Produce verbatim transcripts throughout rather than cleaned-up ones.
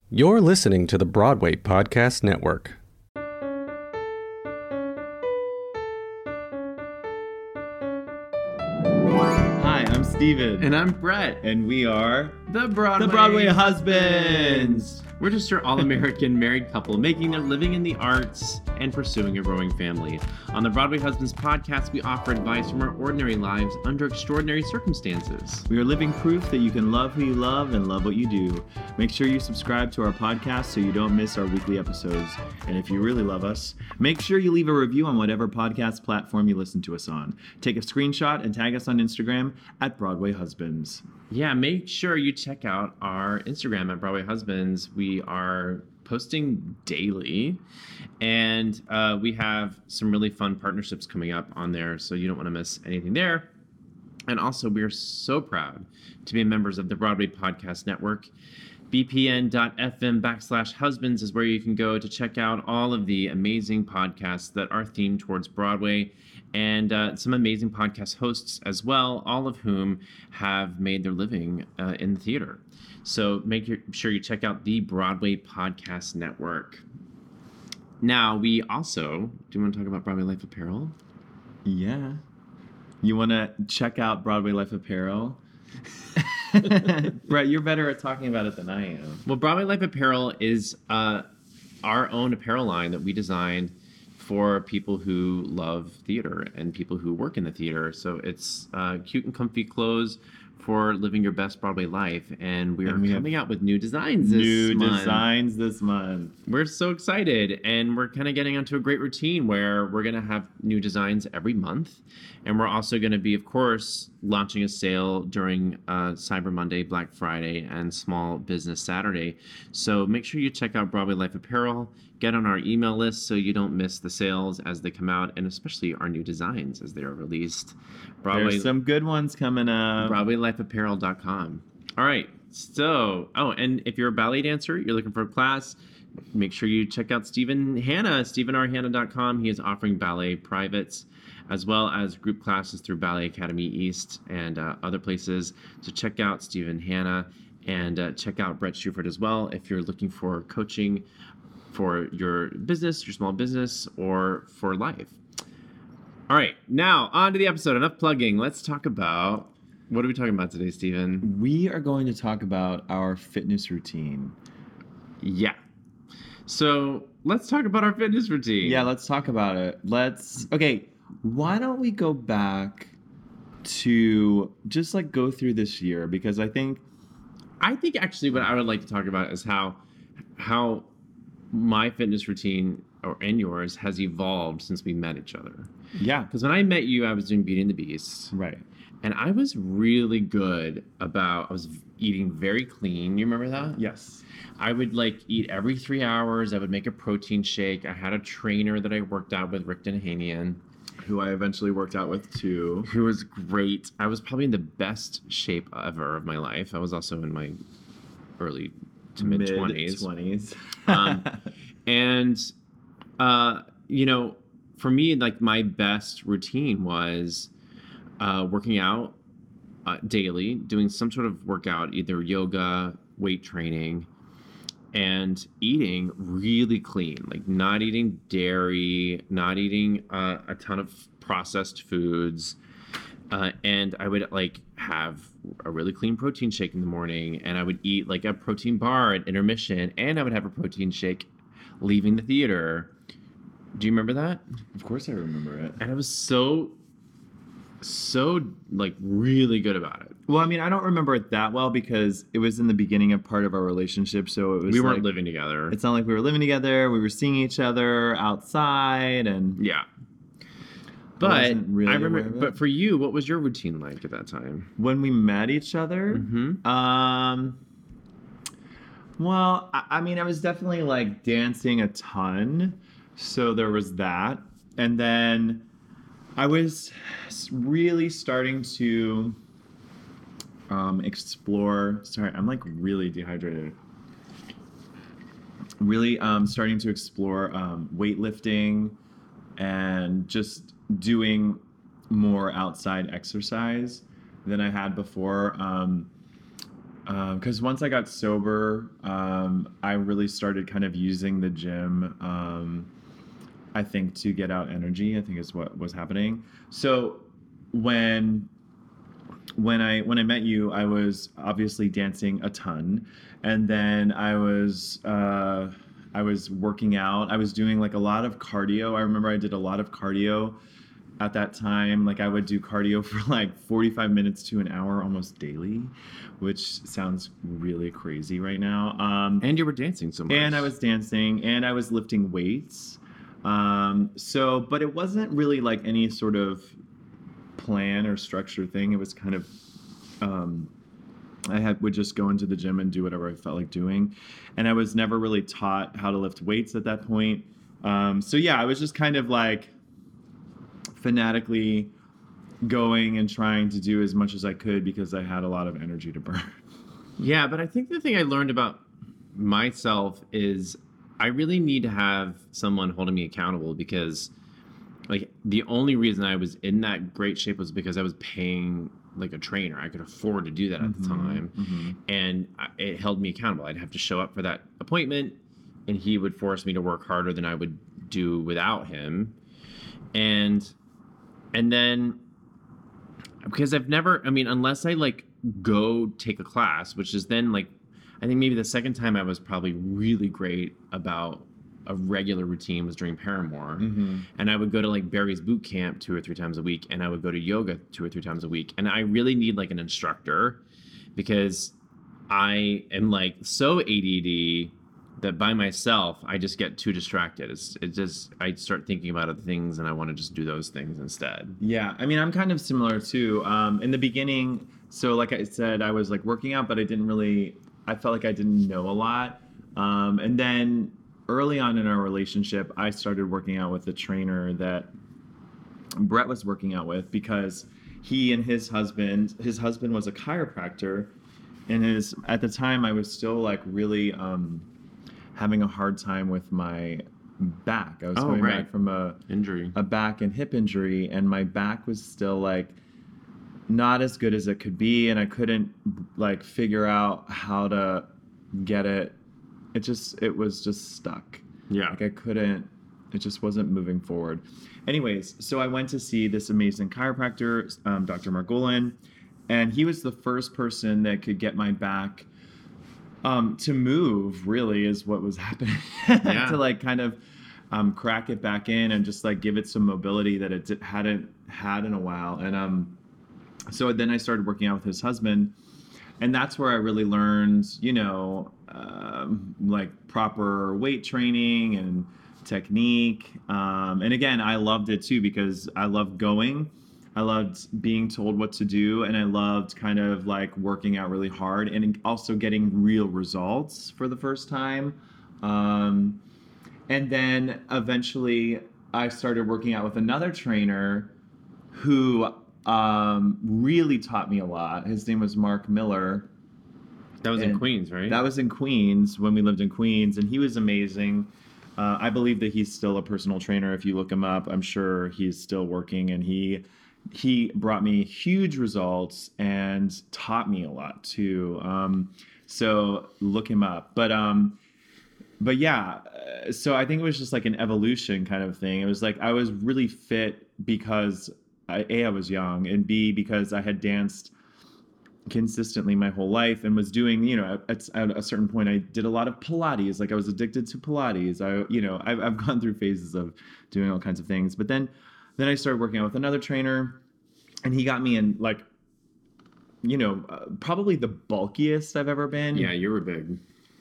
You're listening to the Broadway Podcast Network. Hi, I'm Steven. And I'm Brett. And we are The Broadway, the Broadway Husbands. We're just your all-American married couple making their living in the arts and pursuing a growing family. On the Broadway Husbands podcast, we offer advice from our ordinary lives under extraordinary circumstances. We are living proof that you can love who you love and love what you do. Make sure you subscribe to our podcast so you don't miss our weekly episodes. And if you really love us, make sure you leave a review on whatever podcast platform you listen to us on. Take a screenshot and tag us on Instagram at Broadway Husbands. Yeah, make sure you check out our Instagram at Broadway Husbands. We are posting daily, and uh, we have some really fun partnerships coming up on there, so you don't want to miss anything there. And also, we are so proud to be members of the Broadway Podcast Network. bpn.fm backslash husbands is where you can go to check out all of the amazing podcasts that are themed towards Broadway, and uh, some amazing podcast hosts as well, all of whom have made their living uh, in the theater. So make sure you check out the Broadway Podcast Network. Now, we also, do you want to talk about Broadway Life Apparel? Yeah. You want to check out Broadway Life Apparel? Brett, you're better at talking about it than I am. Well, Broadway Life Apparel is uh, our own apparel line that we designed for people who love theater and people who work in the theater. So it's uh, cute and comfy clothes for living your best Broadway life. And we are and we coming out with new designs this new month. New designs this month. We're so excited. And we're kind of getting onto a great routine where we're going to have new designs every month. And we're also going to be, of course, launching a sale during uh, Cyber Monday, Black Friday, and Small Business Saturday. So make sure you check out Broadway Life Apparel. Get on our email list so you don't miss the sales as they come out, and especially our new designs as they are released. Broadway, There's some good ones coming up. Broadway Life Apparel dot com. All right. So, oh, and if you're a ballet dancer, you're looking for a class, make sure you check out Stephen Hanna, Stephen R Hanna dot com. He is offering ballet privates as well as group classes through Ballet Academy East and uh, other places. So check out Stephen Hanna and uh, check out Brett Shuford as well if you're looking for coaching for your business, your small business, or for life. All right, now on to the episode. Enough plugging. Let's talk about, what are we talking about today, Stephen? We are going to talk about our fitness routine. Yeah. So let's talk about our fitness routine. Yeah, let's talk about it. Let's, okay, why don't we go back to just like go through this year? Because I think, I think actually what I would like to talk about is how, how, my fitness routine or and yours has evolved since we met each other. Yeah. Because when I met you, I was doing Beauty and the Beast. Right. And I was really good about, I was eating very clean. You remember that? Yes. I would like eat every three hours. I would make a protein shake. I had a trainer that I worked out with, Rick Denahanian. Who I eventually worked out with too. Who was great. I was probably in the best shape ever of my life. I was also in my early to mid twenties. twenties. um, and, uh, you know, for me, like my best routine was uh, working out uh, daily, doing some sort of workout, either yoga, weight training, and eating really clean, like not eating dairy, not eating uh, a ton of processed foods. Uh, and I would like have a really clean protein shake in the morning, and I would eat like a protein bar at intermission, and I would have a protein shake leaving the theater. Do you remember that? Of course I remember it. And I was so, so like really good about it. Well, I mean, I don't remember it that well because it was in the beginning of part of our relationship, so it was we weren't like, living together. It's not like we were living together. We were seeing each other outside, and yeah. But I, really I remember. But for you, what was your routine like at that time? When we met each other, mm-hmm. um, well, I, I mean, I was definitely like dancing a ton, so there was that, and then I was really starting to um, explore. Sorry, I'm like really dehydrated. Really um, starting to explore um, weightlifting and just doing more outside exercise than I had before. Um, Because once I got sober, um, I really started kind of using the gym, um, I think, to get out energy, I think is what was happening. So when when I when I met you, I was obviously dancing a ton, and then I was uh, I was working out. I was doing like a lot of cardio. I remember I did a lot of cardio at that time. Like I would do cardio for like forty-five minutes to an hour almost daily, which sounds really crazy right now. Um, And you were dancing so much. and I was dancing and I was lifting weights. Um, so, but it wasn't really like any sort of plan or structure thing. It was kind of, um, I had would just go into the gym and do whatever I felt like doing. And I was never really taught how to lift weights at that point. Um, so yeah, I was just kind of like fanatically going and trying to do as much as I could because I had a lot of energy to burn. Yeah, but I think the thing I learned about myself is I really need to have someone holding me accountable, because like the only reason I was in that great shape was because I was paying like a trainer. I could afford to do that at the time. Mm-hmm. And I- it held me accountable. I'd have to show up for that appointment, and he would force me to work harder than I would do without him. And and then because I've never, I mean, unless I like go take a class, which is then like, I think maybe the second time I was probably really great about a regular routine was during Paramore. Mm-hmm. And I would go to like Barry's boot camp two or three times a week, and I would go to yoga two or three times a week. And I really need like an instructor, because I am like so A D D that by myself I just get too distracted. It's it just I start thinking about other things, and I want to just do those things instead. Yeah, I mean, I'm kind of similar too. Um, in the beginning, so like I said, I was like working out, but I didn't really, I felt like I didn't know a lot. Um, and then early on in our relationship, I started working out with a trainer that Brett was working out with, because he and his husband, his husband was a chiropractor, and his, at the time I was still like really um, having a hard time with my back. I was Oh, coming right. back from a Injury. a back and hip injury, and my back was still like not as good as it could be, and I couldn't like figure out how to get it. It just it was just stuck. Yeah. Like I couldn't, it just wasn't moving forward. Anyways, so I went to see this amazing chiropractor, um, Doctor Margolin, and he was the first person that could get my back um, to move, really, is what was happening. Yeah. To like kind of um, crack it back in and just like give it some mobility that it hadn't had in a while. And um, so then I started working out with his husband, and that's where I really learned, you know, um, like proper weight training and technique. Um, and again, I loved it too, because I loved going. I loved being told what to do, and I loved kind of like working out really hard and also getting real results for the first time. Um, and then eventually I started working out with another trainer who um, really taught me a lot. His name was Mark Miller. That was in And Queens, right? That was in Queens, when we lived in Queens, and he was amazing. Uh, I believe that he's still a personal trainer. If you look him up, I'm sure he's still working, and he he brought me huge results and taught me a lot too. Um, so look him up. But um, but yeah, uh, so I think it was just like an evolution kind of thing. It was like I was really fit because I, A, I was young, and B, because I had danced consistently my whole life and was doing, you know, at, at a certain point I did a lot of Pilates. Like I was addicted to Pilates. I, you know, I've, I've gone through phases of doing all kinds of things, but then, then I started working out with another trainer, and he got me in like, you know, uh, probably the bulkiest I've ever been. Yeah, you were big.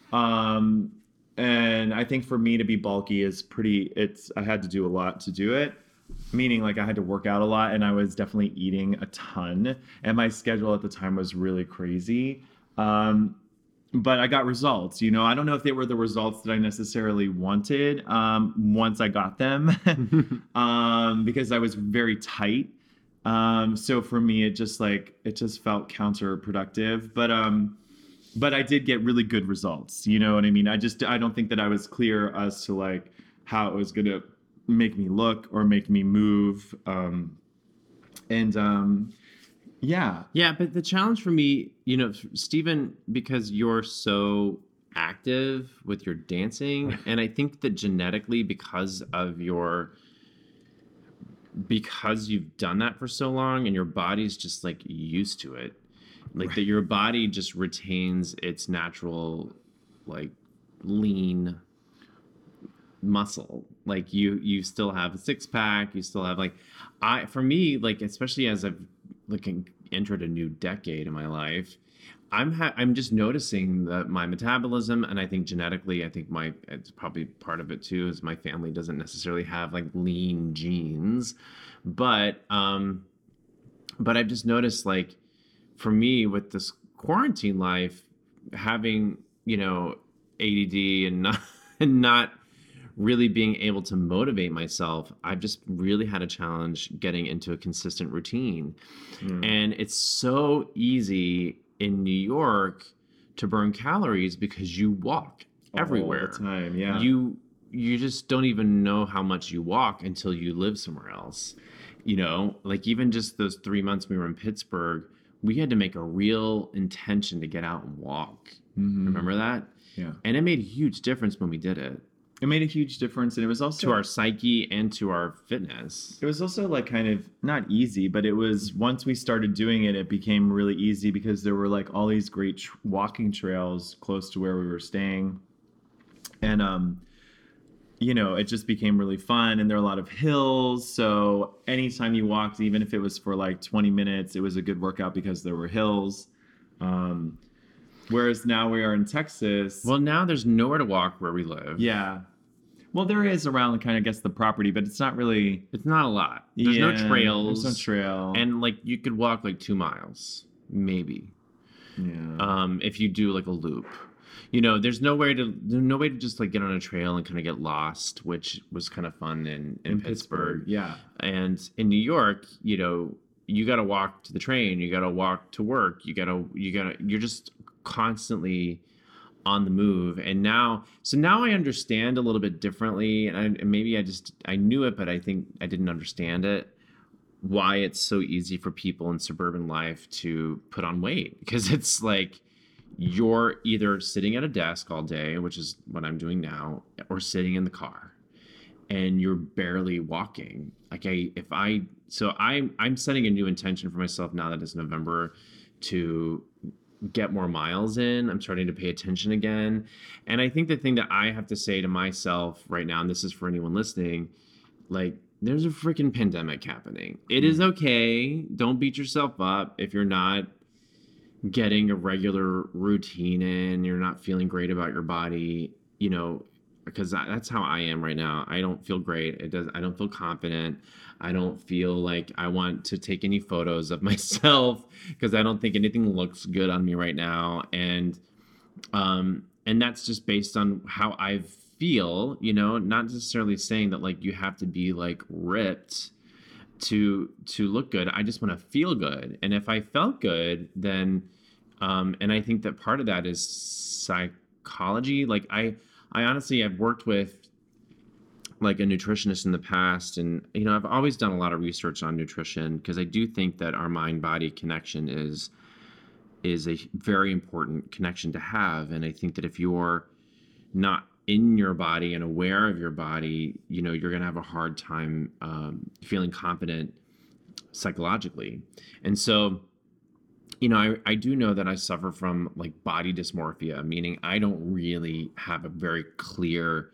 Um, and I think for me to be bulky is pretty, it's, I had to do a lot to do it. Meaning like I had to work out a lot, and I was definitely eating a ton, and my schedule at the time was really crazy. Um, but I got results, you know, I don't know if they were the results that I necessarily wanted um, once I got them, um, because I was very tight. Um, so for me, it just like, it just felt counterproductive, but, um, but I did get really good results. You know what I mean? I just, I don't think that I was clear as to like how it was going to make me look or make me move. Um, and, um, Yeah. Yeah, but the challenge for me, you know, Stephen, because you're so active with your dancing, and I think that genetically, because of your, because you've done that for so long, and your body's just like used to it, like Right. that your body just retains its natural, like lean muscle. Like you, you still have a six pack. You still have like, I for me, like especially as I've like entered a new decade in my life, I'm ha- I'm just noticing that my metabolism, and I think genetically, I think my it's probably part of it too, is my family doesn't necessarily have like lean genes, but um, but I've just noticed like for me with this quarantine life, having you know A D D and not and not really being able to motivate myself, I've just really had a challenge getting into a consistent routine. Mm. And it's so easy in New York to burn calories because you walk everywhere. All the time, yeah. You you just don't even know how much you walk until you live somewhere else. You know, like even just those three months we were in Pittsburgh, we had to make a real intention to get out and walk. Mhm. Remember that? Yeah. And it made a huge difference when we did it. It made a huge difference, and it was also To our psyche and to our fitness. It was also like kind of not easy, but it was once we started doing it, it became really easy because there were like all these great tr- walking trails close to where we were staying. And, um, you know, it just became really fun, and there are a lot of hills. So anytime you walked, even if it was for like twenty minutes, it was a good workout because there were hills. Um, whereas now we are in Texas. Well, now there's nowhere to walk where we live. Yeah. Well, there is around kind of, I guess, the property, but it's not really. It's not a lot. There's Yeah, no trails. There's no trail. And like you could walk like two miles, maybe. yeah. Um, if you do like a loop. You know, there's no way to there's no way to just like get on a trail and kind of get lost, which was kind of fun in, in, in Pittsburgh. Pittsburgh. Yeah. And in New York, you know, you got to walk to the train, you got to walk to work, you got to you got to you're just constantly on the move. And now so now I understand a little bit differently, and, I, and maybe I just I knew it, but I think I didn't understand it, why it's so easy for people in suburban life to put on weight, because it's like you're either sitting at a desk all day, which is what I'm doing now, or sitting in the car, and you're barely walking. Like I, if I, so I, I'm setting a new intention for myself now that it's November to get more miles in. I'm starting to pay attention again. And I think the thing that I have to say to myself right now, and this is for anyone listening, like there's a freaking pandemic happening. It is okay. Don't beat yourself up if you're not getting a regular routine in, you're not feeling great about your body, you know, because that's how I am right now. I don't feel great. It does. I don't feel confident. I don't feel like I want to take any photos of myself because I don't think anything looks good on me right now. And, um, and that's just based on how I feel, you know, not necessarily saying that like you have to be like ripped to to look good. I just want to feel good. And if I felt good, then um and I think that part of that is psychology. Like I I honestly have worked with like a nutritionist in the past, and you know, I've always done a lot of research on nutrition because I do think that our mind body connection is is a very important connection to have. And I think that if you're not in your body and aware of your body, you know, you're going to have a hard time um, feeling confident psychologically. And so, you know, I, I do know that I suffer from like body dysmorphia, meaning I don't really have a very clear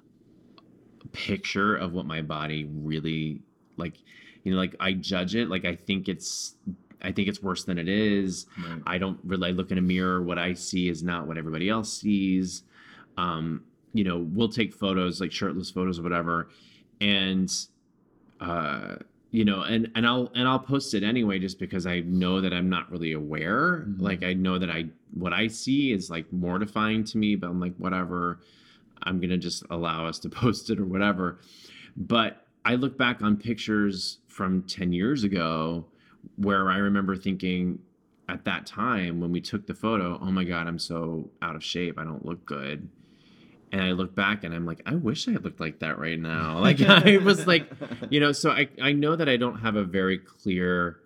picture of what my body really like, you know, like I judge it. Like I think it's, I think it's worse than it is. Right. I don't really look in a mirror. What I see is not what everybody else sees. Um, you know, we'll take photos, like shirtless photos or whatever. And, uh, you know, and, and I'll, and I'll post it anyway, just because I know that I'm not really aware. Mm-hmm. Like I know that I, what I see is like mortifying to me, but I'm like, whatever, I'm going to just allow us to post it or whatever. But I look back on pictures from ten years ago where I remember thinking at that time when we took the photo, oh my God, I'm so out of shape. I don't look good. And I look back and I'm like, I wish I looked like that right now. Like I was like, you know, so I, I know that I don't have a very clear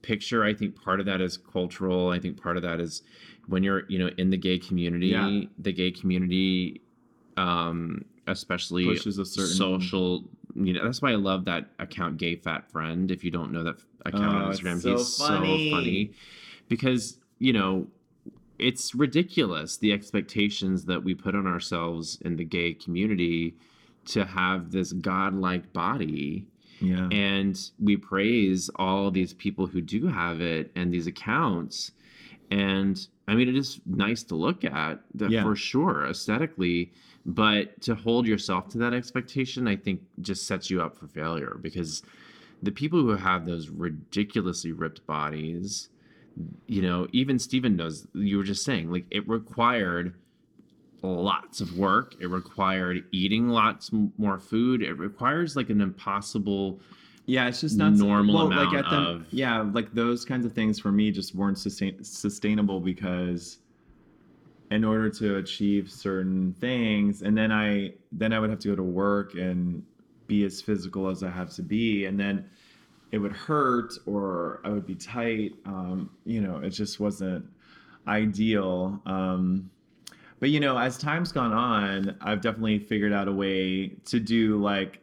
picture. I think part of that is cultural. I think part of that is when you're, you know, in the gay community, Yeah. the gay community, um, especially Pushes a certain social, you know, that's why I love that account Gay Fat Friend. If you don't know that account Oh, on it's Instagram, so he's funny. so funny because, you know, it's ridiculous the expectations that we put on ourselves in the gay community to have this godlike body. Yeah. And we praise all these people who do have it and these accounts. And I mean, it is nice to look at that Yeah. for sure, aesthetically, but to hold yourself to that expectation, I think just sets you up for failure because the people who have those ridiculously ripped bodies, you know, even Steven knows, you were just saying, like, it required lots of work. It required eating lots m- more food. It requires like an impossible Yeah, it's just not normal well, amount like at the, of- yeah, like those kinds of things for me just weren't sustain, sustainable because in order to achieve certain things, and then I then I would have to go to work and be as physical as I have to be, and then it would hurt or I would be tight. Um, you know, it just wasn't ideal. Um, but you know, as time's gone on, I've definitely figured out a way to do like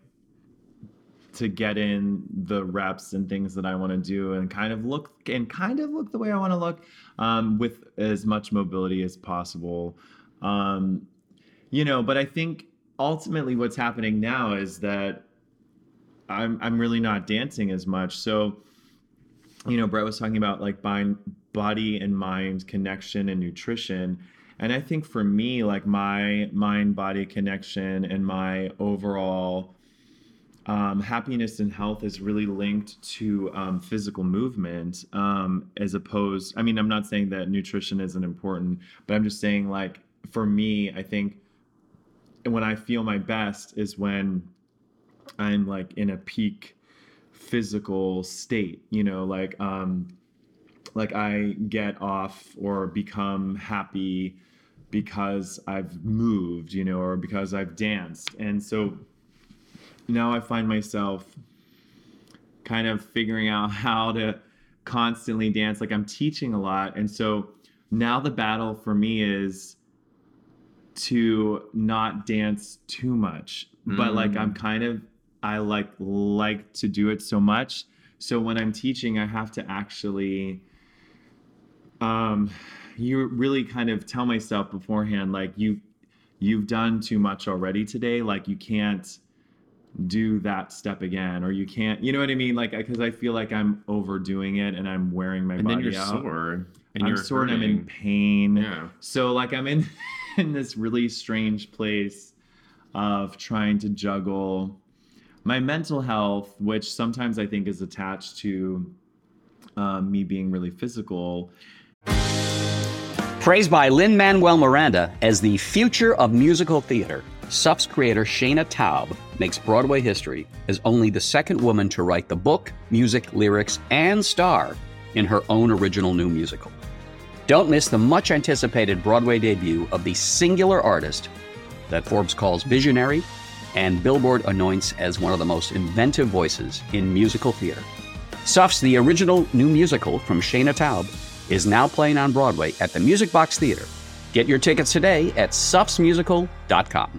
to get in the reps and things that I want to do and kind of look and kind of look the way I want to look um, with as much mobility as possible. Um, you know, but I think ultimately what's happening now is that I'm I'm really not dancing as much. So, you know, Brett was talking about like mind, body and mind connection and nutrition. And I think for me, like my mind body connection and my overall um, happiness and health is really linked to um, physical movement um, as opposed, I mean, I'm not saying that nutrition isn't important, but I'm just saying like for me, I think when I feel my best is when I'm like in a peak physical state, you know, like um like I get off or become happy because I've moved, you know, or because I've danced. And so now I find myself kind of figuring out how to constantly dance. Like I'm teaching a lot. And so now the battle for me is to not dance too much. But like I'm kind of I like like to do it so much. So when I'm teaching, I have to actually um you really kind of tell myself beforehand, like you you've done too much already today. Like you can't do that step again, or you can't, you know what I mean? Like, because I feel like I'm overdoing it and I'm wearing my and body then you're out. sore and I'm you're sore and I'm in hurting. pain. Yeah. So like I'm in in this really strange place of trying to juggle my mental health, which sometimes I think is attached to um, me being really physical. Praised by Lin-Manuel Miranda as the future of musical theater, S U F's creator Shayna Taub makes Broadway history as only the second woman to write the book, music, lyrics, and star in her own original new musical. Don't miss the much-anticipated Broadway debut of the singular artist that Forbes calls visionary and Billboard anoints as one of the most inventive voices in musical theater. S U F's The Original New Musical from Shayna Taub is now playing on Broadway at the Music Box Theater. Get your tickets today at sufs musical dot com.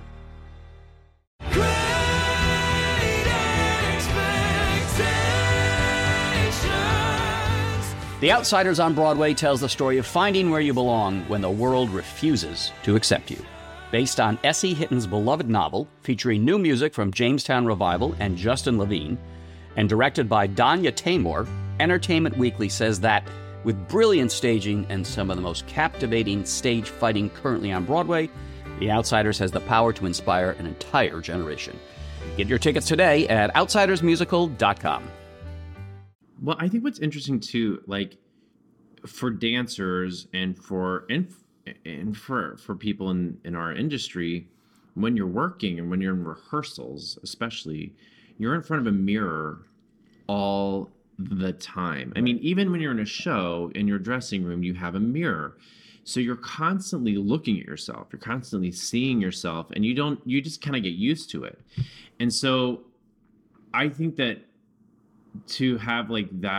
The Outsiders on Broadway tells the story of finding where you belong when the world refuses to accept you. Based on S E. Hitton's beloved novel, featuring new music from Jamestown Revival and Justin Levine, and directed by Danya Taymor, Entertainment Weekly says that, with brilliant staging and some of the most captivating stage fighting currently on Broadway, The Outsiders has the power to inspire an entire generation. Get your tickets today at outsiders musical dot com. Well, I think what's interesting too, like for dancers and for and, and for for people in, in our industry, when you're working and when you're in rehearsals, especially, you're in front of a mirror all the time. I mean, even when you're in a show in your dressing room, you have a mirror. So you're constantly looking at yourself. You're constantly seeing yourself, and you don't you just kind of get used to it. And so I think that to have like that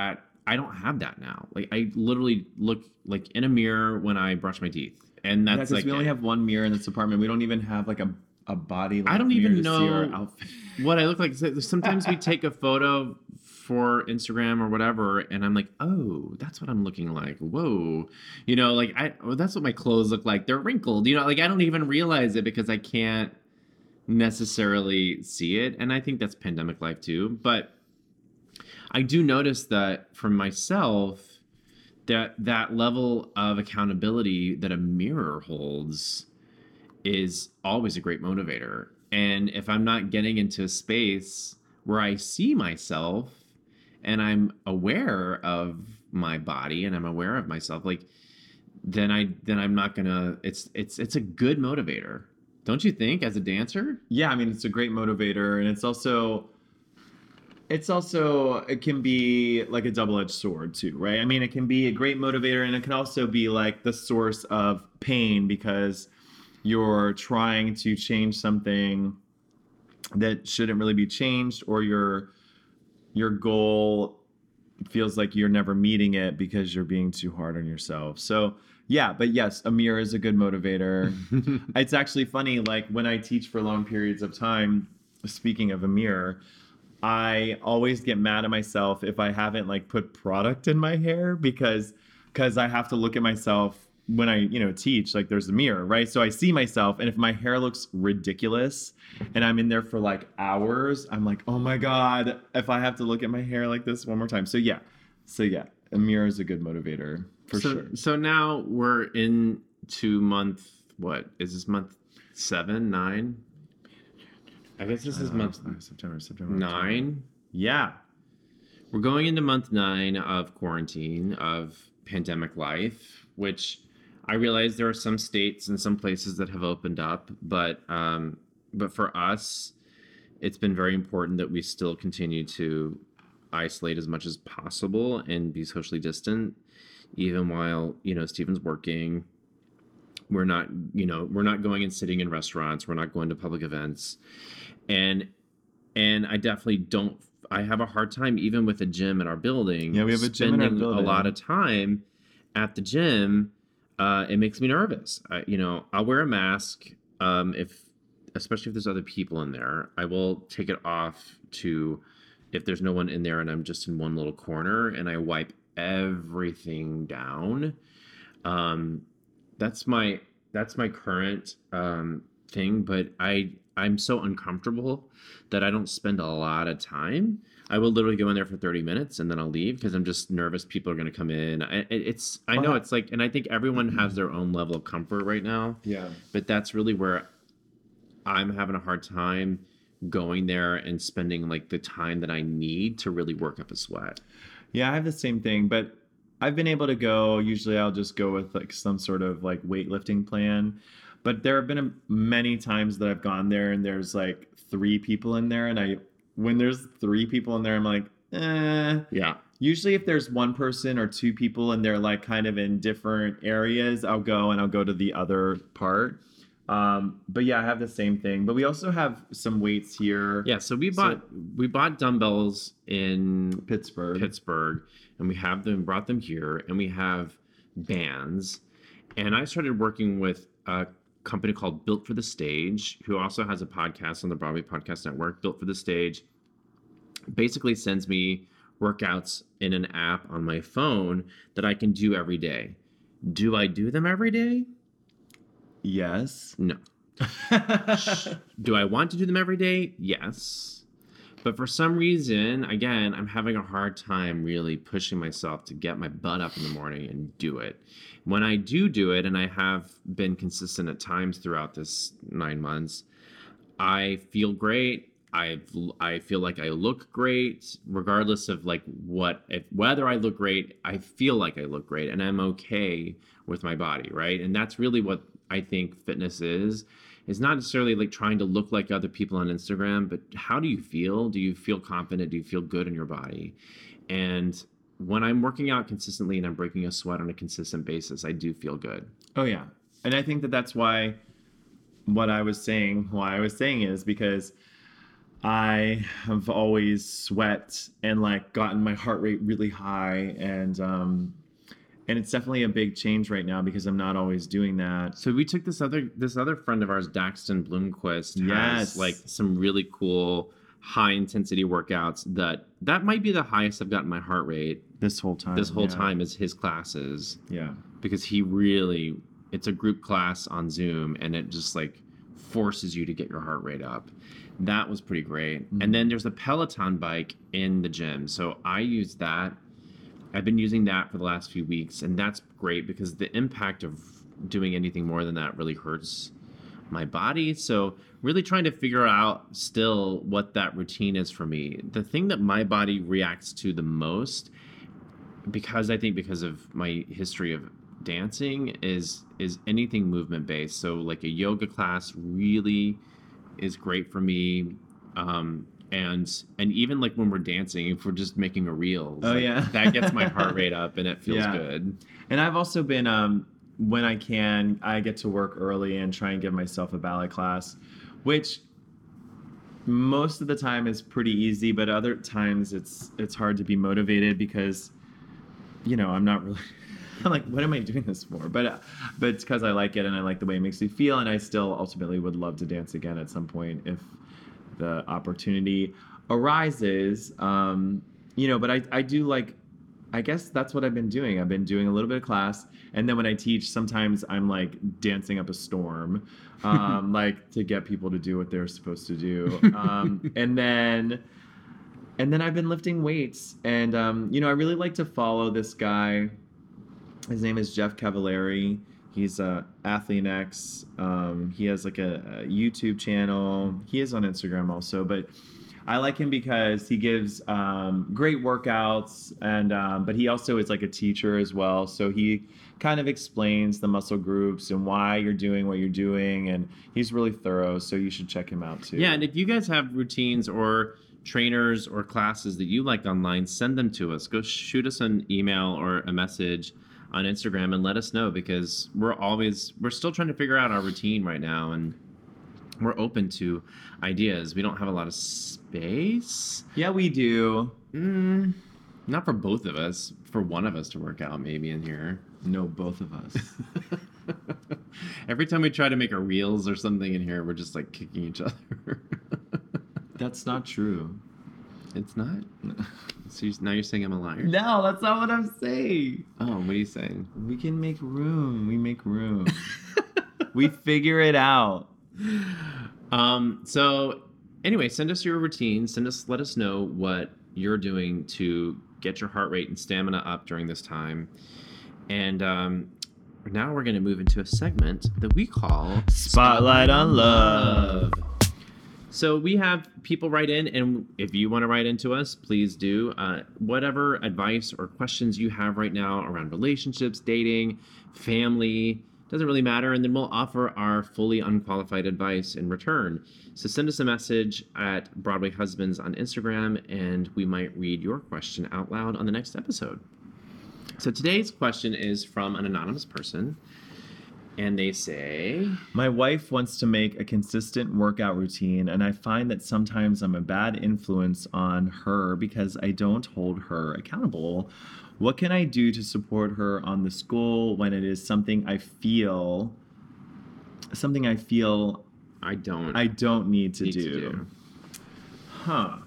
I don't have that now. Like I literally look like in a mirror when I brush my teeth, and that's yeah, like we only have one mirror in this apartment. We don't even have like a a body. I don't even know outfit. what I look like. Sometimes we take a photo for Instagram or whatever, and I'm like, oh, that's what I'm looking like. Whoa, you know, like I well, that's what my clothes look like. They're wrinkled, you know, like I don't even realize it because I can't necessarily see it, and I think that's pandemic life too. But I do notice that for myself, that that level of accountability that a mirror holds is always a great motivator. And if I'm not getting into a space where I see myself and I'm aware of my body and I'm aware of myself, like then I then I'm not gonna it's it's it's a good motivator. Don't you think, as a dancer? Yeah, I mean it's a great motivator, and it's also it's also it can be like a double-edged sword too, right? I mean it can be a great motivator, and it can also be like the source of pain because you're trying to change something that shouldn't really be changed, or your your goal feels like you're never meeting it because you're being too hard on yourself. So yeah, but yes, a mirror is a good motivator. It's actually funny, like when I teach for long periods of time, speaking of a mirror, I always get mad at myself if I haven't like put product in my hair because because I have to look at myself when I, you know, teach. Like there's a mirror, right? So I see myself, and if my hair looks ridiculous and I'm in there for like hours, I'm like, oh my God, if I have to look at my hair like this one more time. So yeah, so yeah, a mirror is a good motivator for so, sure. So now we're into month, what is this, month seven, nine? I guess this is Uh, month September, September, nine. October. Yeah. We're going into month nine of quarantine, of pandemic life, which I realize there are some states and some places that have opened up, but um, but for us, it's been very important that we still continue to isolate as much as possible and be socially distant, even while, you know, Stephen's working. We're not, you know, we're not going and sitting in restaurants. We're not going to public events. And and I definitely don't, I have a hard time even with a gym in our building. Yeah, we have a gym in our spending building. a lot of time at the gym. Uh, it makes me nervous. I, you know, I'll wear a mask um, if, especially if there's other people in there. I will take it off to if there's no one in there and I'm just in one little corner, and I wipe everything down. Um, that's my that's my current um, thing, but I I'm so uncomfortable that I don't spend a lot of time. I will literally go in there for thirty minutes and then I'll leave because I'm just nervous people are going to come in. I, it, it's I know it's like, and I think everyone has their own level of comfort right now. Yeah. But that's really where I'm having a hard time going there and spending like the time that I need to really work up a sweat. Yeah, I have the same thing, but I've been able to go. Usually I'll just go with like some sort of like weightlifting plan. But there have been a, many times that I've gone there and there's like three people in there. And I, when there's three people in there, I'm like, eh. Yeah. Usually if there's one person or two people and they're like kind of in different areas, I'll go and I'll go to the other part. Um, but yeah, I have the same thing. But we also have some weights here. Yeah. So we bought, So- we bought dumbbells in Pittsburgh. Pittsburgh, and we have them, brought them here, and we have bands. And I started working with a company called Built for the Stage, who also has a podcast on the Broadway Podcast Network. Built for the Stage basically sends me workouts in an app on my phone that I can do every day. Do I do them every day? Yes. No. Do I want to do them every day? Yes. But for some reason, again, I'm having a hard time really pushing myself to get my butt up in the morning and do it. When I do do it, and I have been consistent at times throughout this nine months, I feel great. I I feel like I look great, regardless of like what, if whether I look great, I feel like I look great, and I'm okay with my body, right? And that's really what I think fitness is. It's not necessarily like trying to look like other people on Instagram, but how do you feel? Do you feel confident? Do you feel good in your body? And when I'm working out consistently and I'm breaking a sweat on a consistent basis, I do feel good. Oh yeah. And I think that that's why what I was saying, why I was saying is because I have always sweat and like gotten my heart rate really high, and um and it's definitely a big change right now because I'm not always doing that. So we took this other this other friend of ours, Daxton Bloomquist, Yes. has like some really cool high intensity workouts that that might be the highest I've gotten my heart rate This whole time. this whole yeah. time is his classes, Yeah. because he really, it's a group class on Zoom and it just like forces you to get your heart rate up. That was pretty great. Mm-hmm. And then there's a Peloton bike in the gym. So I use that. I've been using that for the last few weeks, and that's great because the impact of doing anything more than that really hurts my body. So really trying to figure out still what that routine is for me. The thing that my body reacts to the most, because I think because of my history of dancing, is is anything movement based. So like a yoga class really is great for me. Um, and and even like when we're dancing, if we're just making a reel, Oh, like, yeah. that gets my heart rate up and it feels Yeah. good. And I've also been, um, when I can, I get to work early and try and give myself a ballet class, which most of the time is pretty easy, but other times it's it's hard to be motivated because, you know, I'm not really. I'm like, what am I doing this for? But uh, but it's because I like it and I like the way it makes me feel, and I still ultimately would love to dance again at some point if the opportunity arises. Um, you know, but I I do like. I guess that's what I've been doing. I've been doing a little bit of class, and then when I teach, sometimes I'm like dancing up a storm, um, like to get people to do what they're supposed to do. Um, and then, and then I've been lifting weights, and um, you know, I really like to follow this guy. His name is Jeff Cavallari. He's uh, Athlean-X. Um, he has like a, a YouTube channel. He is on Instagram also, but I like him because he gives um, great workouts, and um, but he also is like a teacher as well. So he kind of explains the muscle groups and why you're doing what you're doing, and he's really thorough. So you should check him out too. Yeah, and if you guys have routines or trainers or classes that you like online, send them to us. Go shoot us an email or a message on Instagram and let us know, because we're always we're still trying to figure out our routine right now, and we're open to ideas. We don't have a lot of space. Yeah, we do. Mm, not for both of us. For one of us to work out maybe in here. No, both of us. Every time we try to make a reels or something in here, we're just like kicking each other. That's not true. It's not? So you, now you're saying I'm a liar? No, that's not what I'm saying. Oh, what are you saying? We can make room. We make room. We figure it out. Um, so anyway, send us your routine. Send us, let us know what you're doing to get your heart rate and stamina up during this time. And um, now we're going to move into a segment that we call Spotlight on Love. So we have people write in, and if you want to write into us, please do. Uh, whatever advice or questions you have right now around relationships, dating, family, doesn't really matter, and then we'll offer our fully unqualified advice in return. So send us a message at Broadway Husbands on Instagram, and we might read your question out loud on the next episode. So today's question is from an anonymous person, and they say, My wife wants to make a consistent workout routine, and I find that sometimes I'm a bad influence on her because I don't hold her accountable. What can I do to support her on the goal when it is something I feel, something I feel I don't. I don't need to need do? to do. Huh.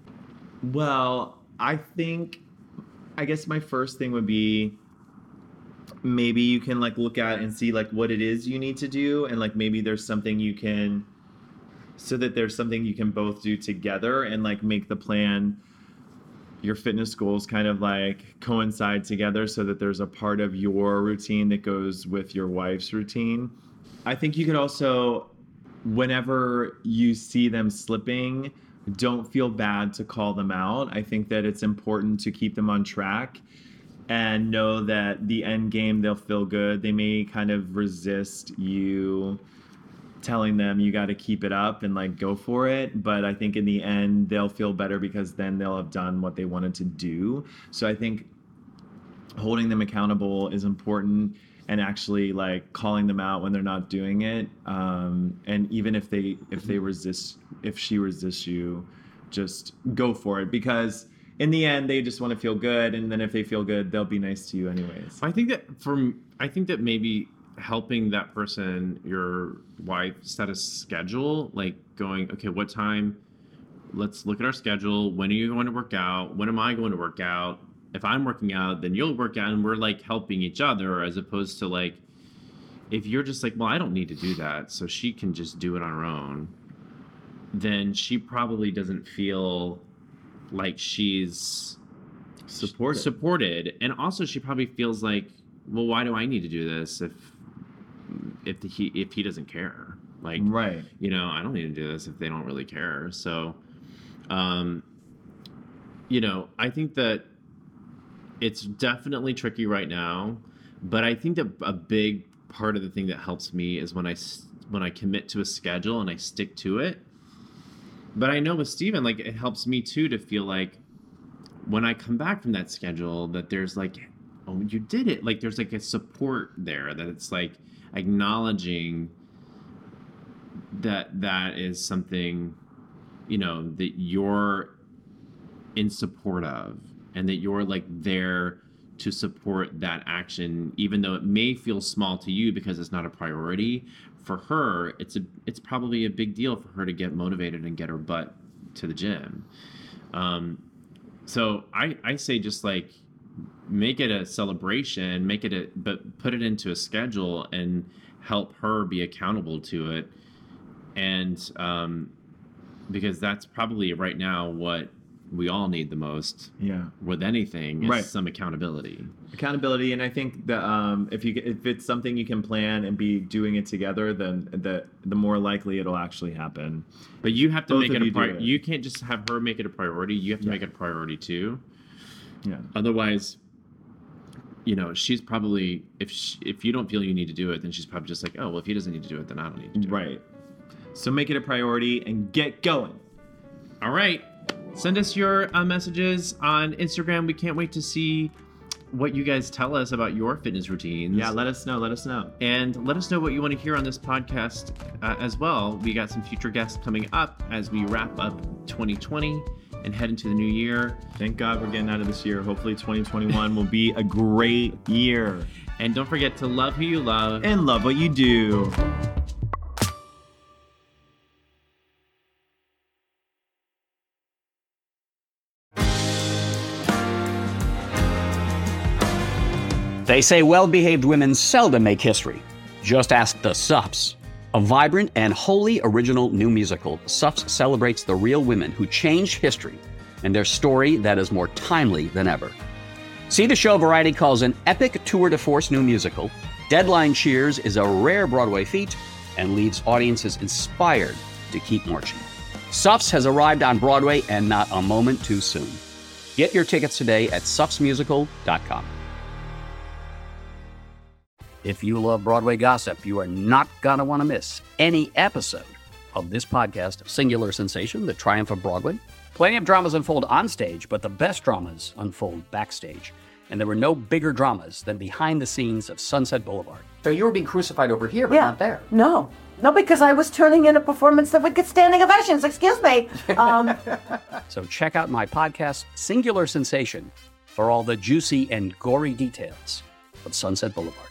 Well, I think, I guess my first thing would be maybe you can like look at and see like what it is you need to do, and like maybe there's something you can, so that there's something you can both do together and like make the plan, your fitness goals kind of like coincide together so that there's a part of your routine that goes with your wife's routine. I think you could also, whenever you see them slipping, don't feel bad to call them out. I think that it's important to keep them on track and know that the end game, they'll feel good. They may kind of resist you telling them you got to keep it up and like go for it, but I think in the end they'll feel better because then they'll have done what they wanted to do. So I think holding them accountable is important. and actually like calling them out when they're not doing it. Um, and even if they if they resist, if she resists you, just go for it, because in the end they just want to feel good, and then if they feel good, they'll be nice to you anyways. I think that from I think that maybe helping that person, your wife, set a schedule, like going, okay, what time? Let's look at our schedule. When are you going to work out? When am I going to work out? If I'm working out, then you'll work out, and we're like helping each other, as opposed to like, if you're just like, well, I don't need to do that, so she can just do it on her own, then she probably doesn't feel like she's Supported. supported. And also she probably feels like, well, why do I need to do this if if the, he if he doesn't care? Like, Right. you know, I don't need to do this if they don't really care. So, um, you know, I think that it's definitely tricky right now, but I think that a big part of the thing that helps me is when I s- when I commit to a schedule and I stick to it. But I know with Steven, like, it helps me too to feel like when I come back from that schedule that there's like, oh, you did it. Like, there's like a support there, that it's like acknowledging that that is something, you know, that you're in support of, and that you're like there to support that action, even though it may feel small to you because it's not a priority. For her, it's a it's probably a big deal for her to get motivated and get her butt to the gym. Um, so I I say just like make it a celebration, make it a but put it into a schedule and help her be accountable to it. And um, because that's probably right now what we all need the most. Yeah. With anything, is Right. some accountability. Accountability, and I think that um, if you if it's something you can plan and be doing it together, then the the more likely it'll actually happen. But you have to Both make of it a you do priority. it. You can't just have her make it a priority. You have to Yeah. make it a priority too. Yeah. Otherwise, you know, she's probably, if she, if you don't feel you need to do it, then she's probably just like, oh, well, if he doesn't need to do it, then I don't need to do it. Right. So make it a priority and get going. All right. Send us your uh, messages on Instagram. We can't wait to see what you guys tell us about your fitness routines. Yeah, let us know. Let us know. And let us know what you want to hear on this podcast uh, as well. We got some future guests coming up as we wrap up twenty twenty and head into the new year. Thank God we're getting out of this year. Hopefully twenty twenty-one will be a great year. And don't forget to love who you love. And love what you do. They say well-behaved women seldom make history. Just ask the Suffs. A vibrant and wholly original new musical, Suffs celebrates the real women who changed history and their story that is more timely than ever. See the show Variety calls an epic tour de force new musical. Deadline cheers is a rare Broadway feat and leaves audiences inspired to keep marching. Suffs has arrived on Broadway, and not a moment too soon. Get your tickets today at suffs musical dot com. If you love Broadway gossip, you are not going to want to miss any episode of this podcast, Singular Sensation, The Triumph of Broadway. Plenty of dramas unfold on stage, but the best dramas unfold backstage. And there were no bigger dramas than behind the scenes of Sunset Boulevard. So you were being crucified over here, but Yeah. not there. No. No, because I was turning in a performance that would get standing ovations. Excuse me. Um, So check out my podcast, Singular Sensation, for all the juicy and gory details of Sunset Boulevard.